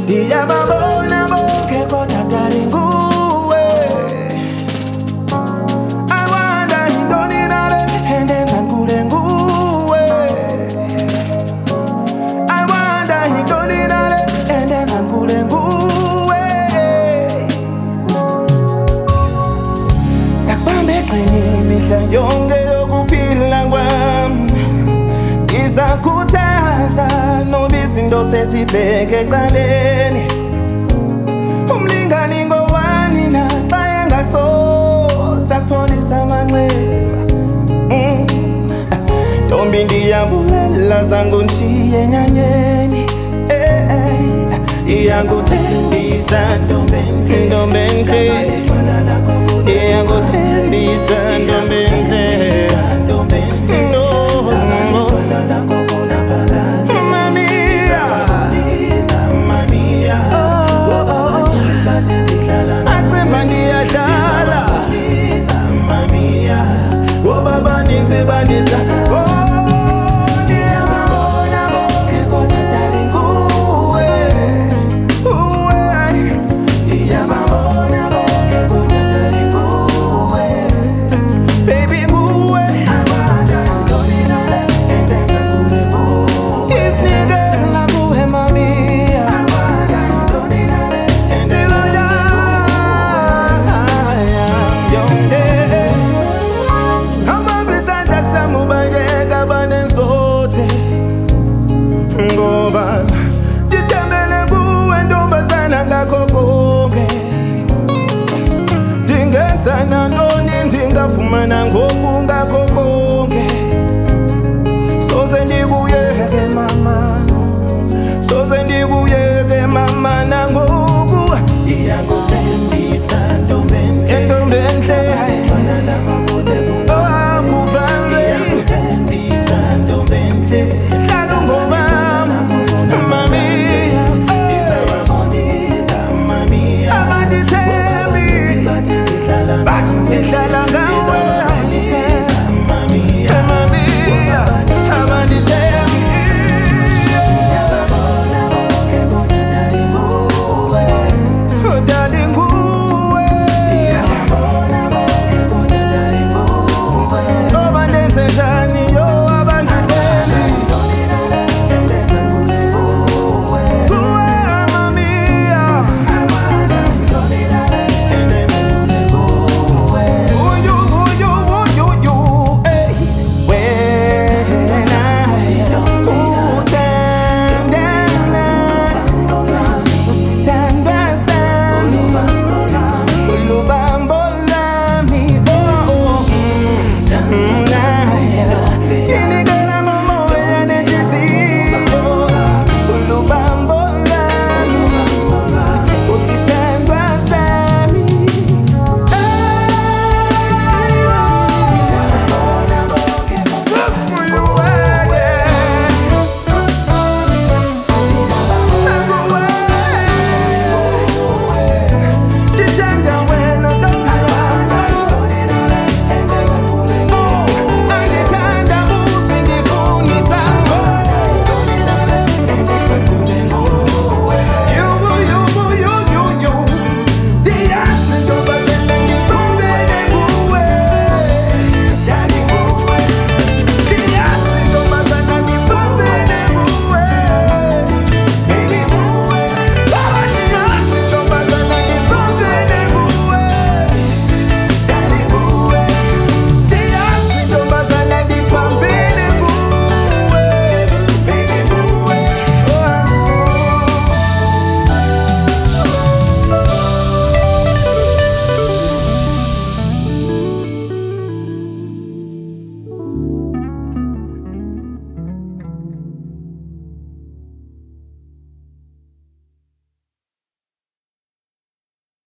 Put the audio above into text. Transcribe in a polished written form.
Ndiyababona bonke kodwa dali nguwe. I wonder yintoni nale endenza ngikule nguwe. I wonder yintoni nale endenza ngikule nguwe. Zakubambe egxeni imihla yonke yokuphila kwami. Ngizakhuthaza noba izinto sezibheke ecaleni. Umlingani ngowani na xa engasoze akupholisa amanxeba. Ntombi ndiyabulela zange undishiye enyanyeni. Iyakuthembisa ntombi entle, iyakuthembisa ntombi entle. Ndithembele kuwe ntombazana ngakho konke. Ndingenza nantoni ndingafumana ngoku ngakho konke. Soze